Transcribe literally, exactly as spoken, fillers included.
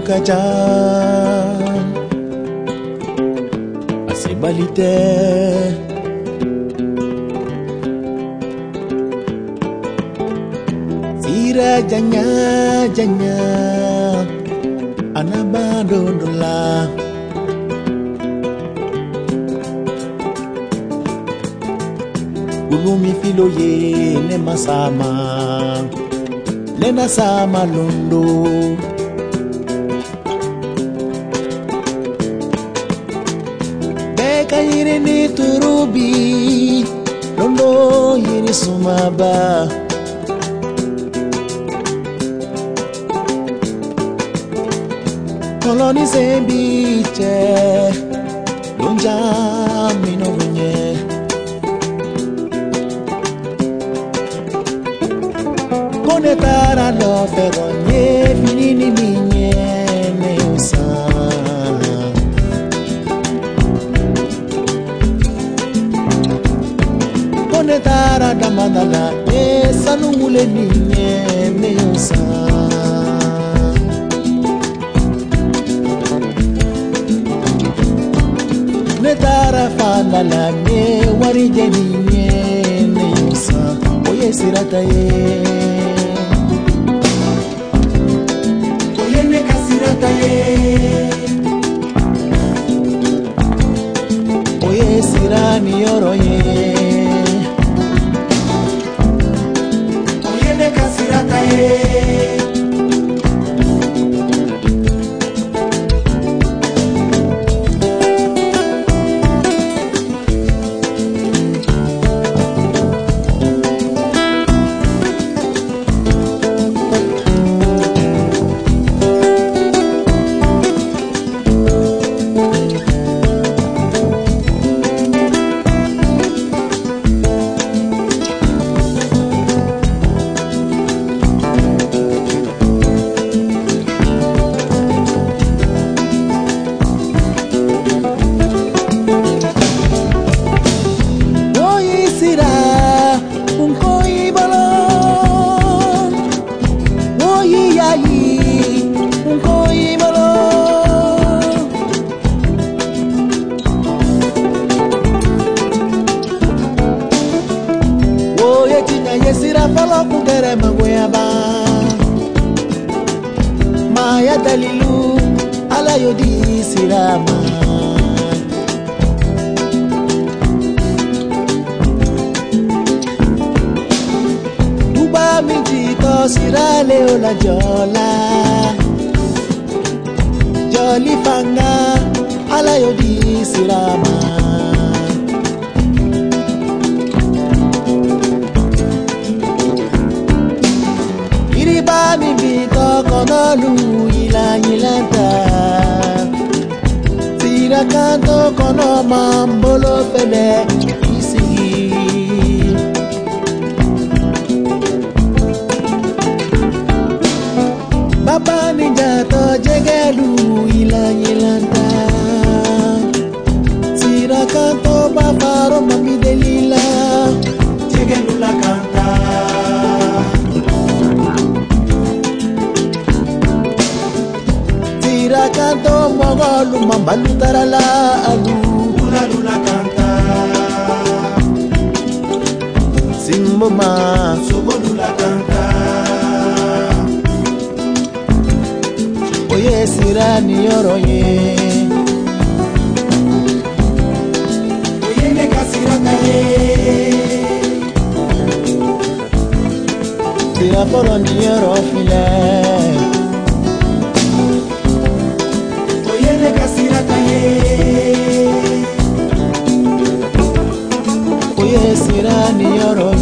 kaja asibalite sira janya janya anabandondola ulumi filoye ne masama lena sama londo beka yiri ni turubi londo yiri sumaba koloni sembiche lonja mino venye konetara lo feronye finini minye ne usa konetara damandala e sanungule ninye ne usa netara fanda la me warije ninye ne usa oye sirata ye oye sirani yoroye oye ne kasirata ye Yesira falo kugere magweba Maya dalilu ala yodi sirama Duba mijito sirale ola jola Joli fanga ala yodi sirama Bami bito kono ila ilanta Tira canto kono mambolo pele isi Baba ninja to jegelu ila ilanta Tira canto bafaro mami delila Jegelu la canta Tira canto mogolu mambalu tarala alu Ula lula canta Simboma Sobo lula canta Oye sirani yoroye Oye neka sirata ye Sira polo ni yoro file Oye sirani yoro